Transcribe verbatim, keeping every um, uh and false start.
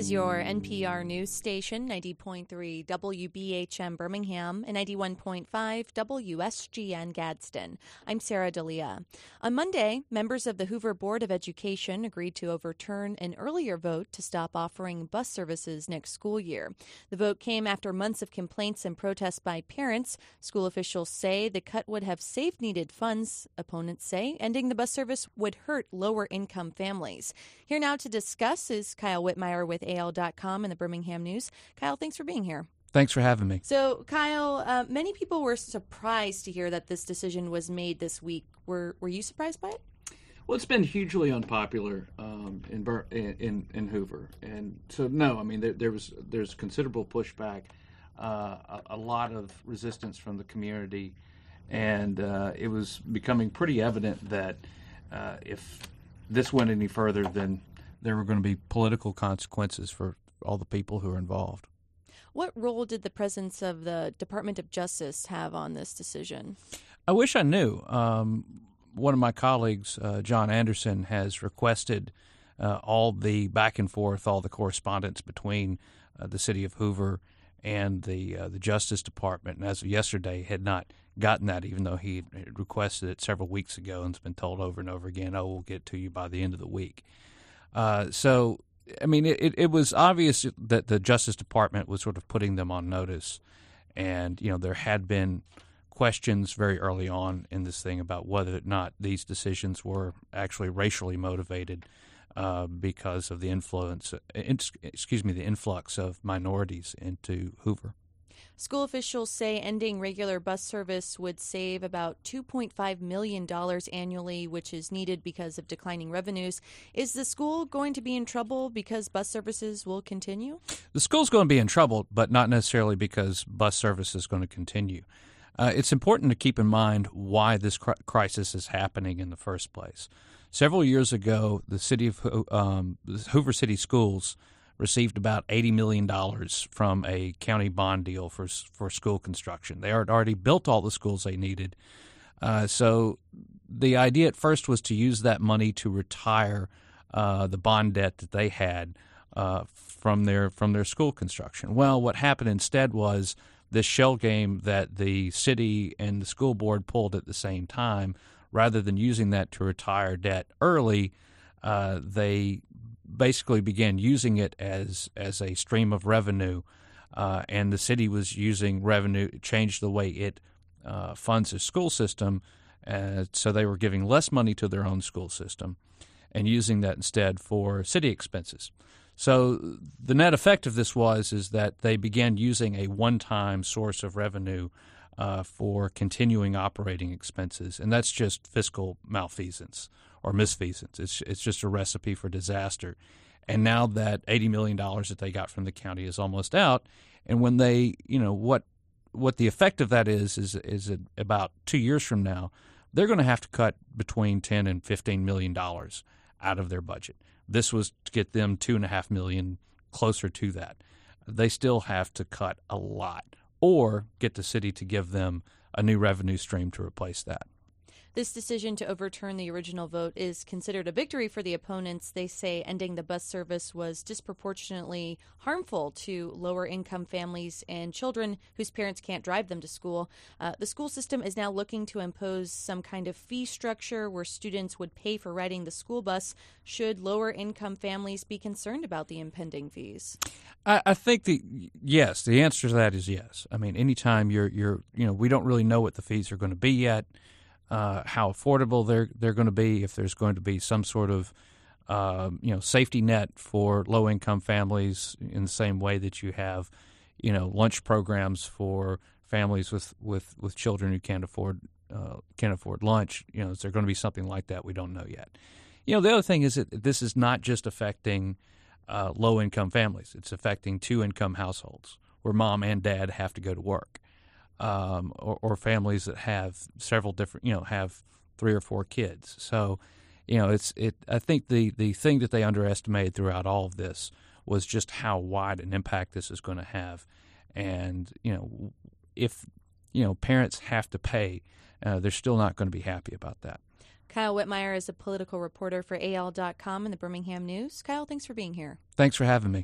is your N P R news station, ninety point three W B H M Birmingham and ninety-one point five W S G N Gadsden. I'm Sarah D'Elia. On Monday, members of the Hoover Board of Education agreed to overturn an earlier vote to stop offering bus services next school year. The vote came after months of complaints and protests by parents. School officials say the cut would have saved needed funds. Opponents say ending the bus service would hurt lower-income families. Here now to discuss is Kyle Whitmire with A L dot com and the Birmingham News. Kyle, thanks for being here. Thanks for having me. So, Kyle, uh, many people were surprised to hear that this decision was made this week. Were Were you surprised by it? Well, it's been hugely unpopular um, in, Bur- in in Hoover, and so no, I mean there, there was there's considerable pushback, uh, a, a lot of resistance from the community, and uh, it was becoming pretty evident that uh, if this went any further, then there were going to be political consequences for all the people who are involved. What role did the presence of the Department of Justice have on this decision? I wish I knew. Um, one of my colleagues, uh, John Anderson, has requested uh, all the back and forth, all the correspondence between uh, the city of Hoover and the uh, the Justice Department, and as of yesterday had not gotten that, even though he had requested it several weeks ago and has been told over and over again, oh, we'll get to you by the end of the week. Uh, so, I mean, it, it was obvious that the Justice Department was sort of putting them on notice. And, you know, there had been questions very early on in this thing about whether or not these decisions were actually racially motivated uh, because of the influence, excuse me, the influx of minorities into Hoover. School officials say ending regular bus service would save about two point five million dollars annually, which is needed because of declining revenues. Is the school going to be in trouble because bus services will continue? The school's going to be in trouble, but not necessarily because bus service is going to continue. Uh, it's important to keep in mind why this cr- crisis is happening in the first place. Several years ago, the city of um, the Hoover City Schools received about eighty million dollars from a county bond deal for for school construction. They had already built all the schools they needed. Uh, so the idea at first was to use that money to retire uh, the bond debt that they had uh, from their from their school construction. Well, what happened instead was this shell game that the city and the school board pulled at the same time. Rather than using that to retire debt early, uh, they basically began using it as as a stream of revenue, uh, and the city was using revenue, changed the way it uh, funds its school system, uh, so they were giving less money to their own school system and using that instead for city expenses. So the net effect of this was is that they began using a one-time source of revenue uh, for continuing operating expenses, and that's just fiscal malfeasance or misfeasance. It's it's just a recipe for disaster. And now that eighty million dollars that they got from the county is almost out, and when they, you know, what what the effect of that is is is about two years from now, they're going to have to cut between ten and fifteen million dollars out of their budget. This was to get them two and a half million closer to that. They still have to cut a lot, or get the city to give them a new revenue stream to replace that. This decision to overturn the original vote is considered a victory for the opponents. They say ending the bus service was disproportionately harmful to lower-income families and children whose parents can't drive them to school. Uh, the school system is now looking to impose some kind of fee structure where students would pay for riding the school bus. Should lower-income families be concerned about the impending fees? I, I think the yes. The answer to that is yes. I mean, anytime you're you're you know, we don't really know what the fees are going to be yet. Uh, how affordable they're they're going to be, if there's going to be some sort of uh, you know safety net for low income families in the same way that you have you know lunch programs for families with, with, with children who can't afford uh, can't afford lunch. You know, is there going to be something like that? We don't know yet. You know, the other thing is that this is not just affecting uh, low income families; it's affecting two income households where mom and dad have to go to work. Um, or, or families that have several different, you know, have three or four kids. So, you know, it's it. I think the, the thing that they underestimated throughout all of this was just how wide an impact this is going to have. And, you know, if, you know, parents have to pay, uh, they're still not going to be happy about that. Kyle Whitmire is a political reporter for A L dot com and the Birmingham News. Kyle, thanks for being here. Thanks for having me.